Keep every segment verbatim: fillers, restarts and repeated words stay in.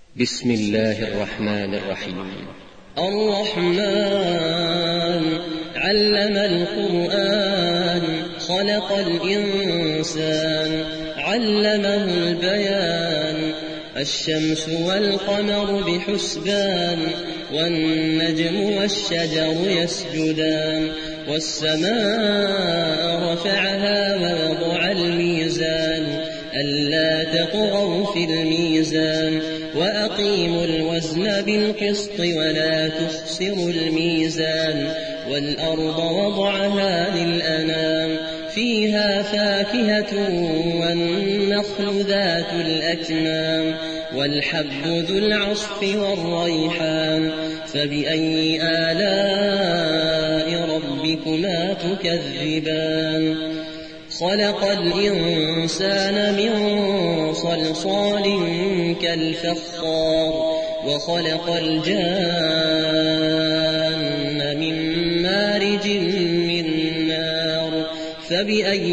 بسم الله الرحمن الرحيم. الرحمن علم القرآن خلق الإنسان علمه البيان. الشمس والقمر بحسبان والنجم والشجر يسجدان. والسماء رفعها ووضع الميزان ألا تطغوا في الميزان وأقيموا الوزن بالقسط ولا تخسروا الميزان. والأرض وضعها للأنام فيها فاكهة والنخل ذات الأكمام والحب ذو العصف والريحان. فبأي آلاء ربكما تكذبان؟ خلق الإنسان من صلصال كالفخار وخلق الجان من مارج من نار. فبأي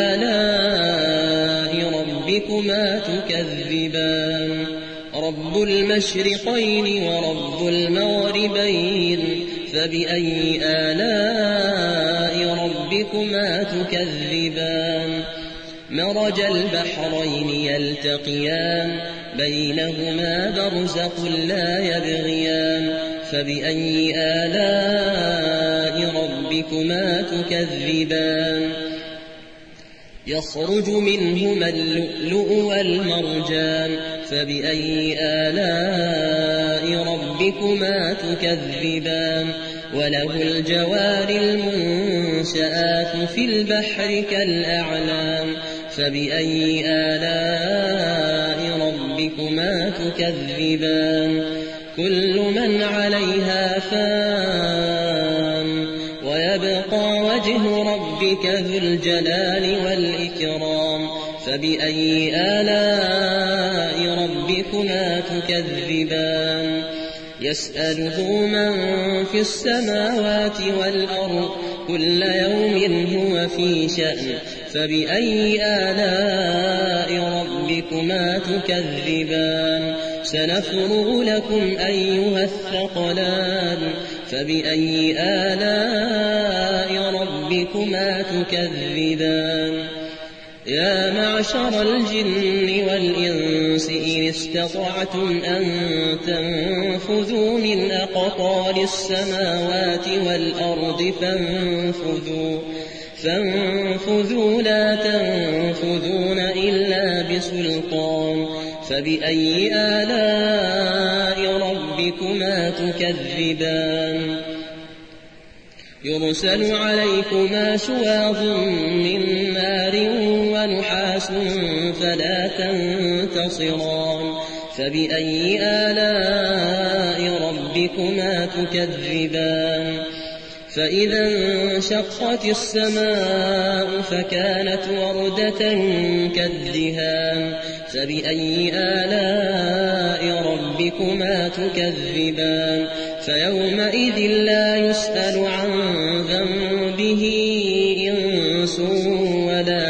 آلاء ربكما تكذبان؟ رب المشرقين ورب المغربين. فبأي آلاء ربكما تكذبان؟ مرج البحرين يلتقيان بينهما برزخ لا يبغيان. فبأي آلاء ربكما تكذبان؟ يخرج منهما اللؤلؤ والمرجان. فبأي آلاء ربكما تكذبان؟ وله الجوار المنشآت في البحر كالأعلام. فبأي آلاء ربكما تكذبان؟ كل من عليها فان ويبقى وجه ربك ذو الجلال والإكرام. فبأي آلاء ربكما تكذبان؟ يسأله من في السماوات والأرض كل يوم هو في شأن. فبأي آلاء ربكما تكذبان؟ سنفرغ لكم أيها الثقلان. فبأي آلاء ربكما تكذبان؟ يا معشر الجن والإنس إن استطعتم أن تنفذوا من أقطار السماوات والأرض فانفذوا فانفذوا لا تنفذون إلا بسلطان. فبأي آلاء ربكما تكذبان؟ يرسل عليكما شواظ من نار ونحاس فلا تنتصران. فبأي آلاء ربكما تكذبان؟ فإذا انشقت السماء فكانت وردة كالدهان. فبأي آلاء ربكما تكذبان؟ فيومئذ لا يسأل عن ذنبه إنس ولا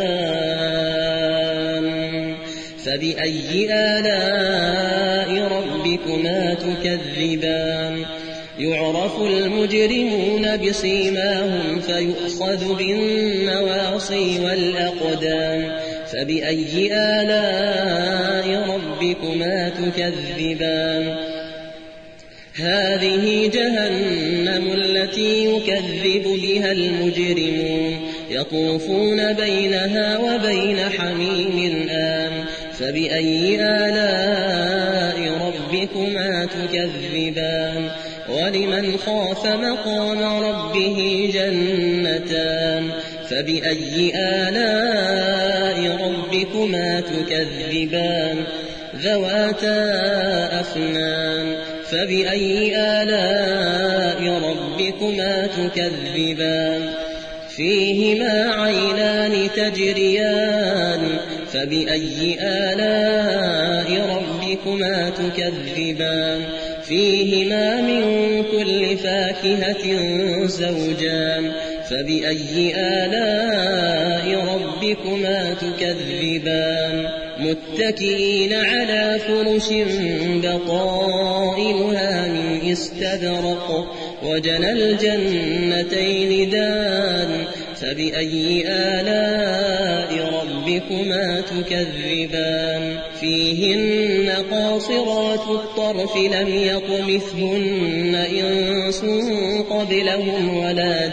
جان. فبأي آلاء ربكما تكذبان؟ يعرف المجرمون بسيماهم فيؤخذ بالنواصي والأقدام. فبأي آلاء ربكما تكذبان؟ هذه جهنم التي يكذب بها المجرمون يطوفون بينها وبين حميم آن. فبأي آلاء ربكما تكذبان؟ ولمن خاف مقام ربه جنتان. فبأي آلاء ربكما تكذبان؟ ذواتا أفنان. فبأي آلاء ربكما تكذبان؟ فيهما عينان تجريان. فبأي آلاء ربكما تكذبان؟ فيهما من كل فاكهة زوجان. فبأي آلاء ربكما تكذبان متكئين على فرش بطائنها من استبرق وجنى الجنتين دان فبأي آلاء ربكما تكذبان فيهن قاصرات الطرف لم يطمثهن إنس قبلهم ولا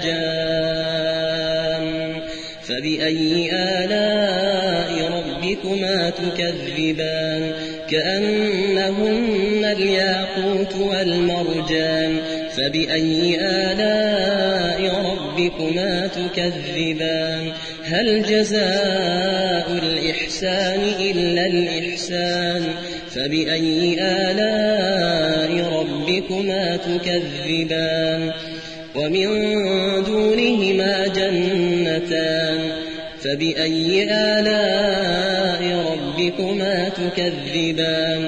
جان فبأي آلاء ربكما تكذبان كأنهن الياقوت والمرجان فبأي آلاء ربكما تكذبان هل جزاء الإحسان إلا الإحسان فبأي آلاء ربكما تكذبان ومن دونهما جنتان فبأي آلاء ربكما تكذبان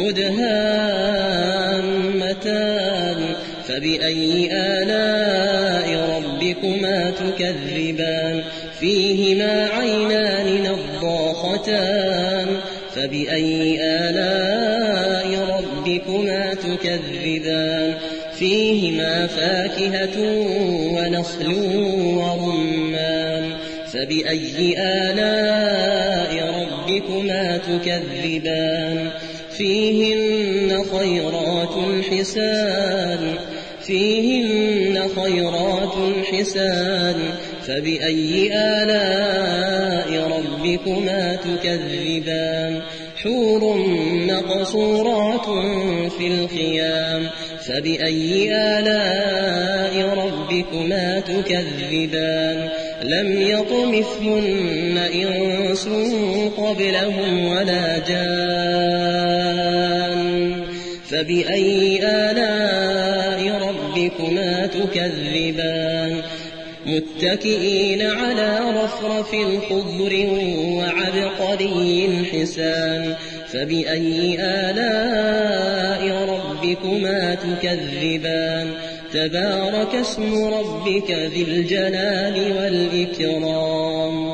مدهامتان فبأي آلاء ربكما تكذبان فيهما عينان نضاختان فبأي آلاء ربكما تكذبان فيهما فاكهة ونخل ورمان فبأي آلاء ربكما تكذبان فيهن خيرات حسان فيهن خيرات حسان فبأي آلاء ربكما تكذبان حور مقصورات في الخيام فبأي آلاء ربكما تكذبان لم يطمثهن إنس قبلهم ولا جان فبأي آلاء ربكما تكذبان متكئين على رفرف خضر وعبقري حسان فبأي آلاء ربكما تكذبان تبارك اسم ربك ذي الجلال والإكرام